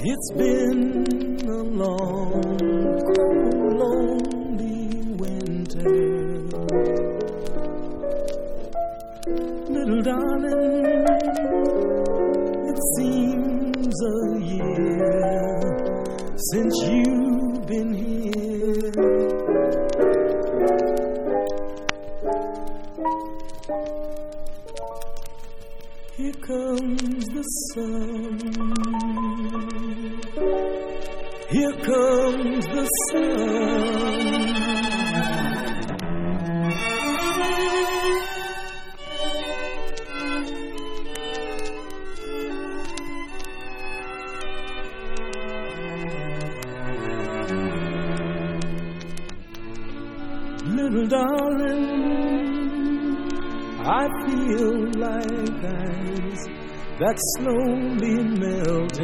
It's been a long, cold, lonely winter. Little darling, it seems a year since you've been here. Here comes the sun. Here comes the sun. Little darling, I feel like ice that slowly melts